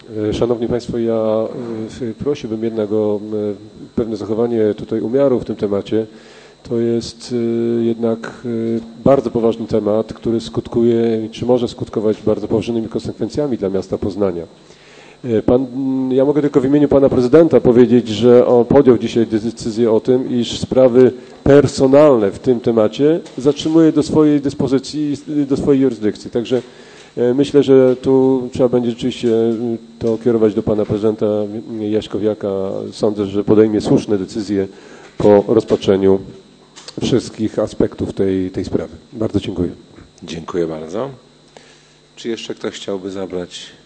Szanowni Państwo, ja prosiłbym jednak o pewne zachowanie tutaj umiaru w tym temacie. To jest jednak bardzo poważny temat, który skutkuje, czy może skutkować bardzo poważnymi konsekwencjami dla miasta Poznania. Ja mogę tylko w imieniu pana prezydenta powiedzieć, że on podjął dzisiaj decyzję o tym, iż sprawy personalne w tym temacie zatrzymuje do swojej dyspozycji, do swojej jurysdykcji. Także myślę, że tu trzeba będzie rzeczywiście to kierować do pana prezydenta Jaśkowiaka. Sądzę, że podejmie słuszne decyzje po rozpatrzeniu wszystkich aspektów tej sprawy. Bardzo dziękuję. Dziękuję bardzo. Czy jeszcze ktoś chciałby zabrać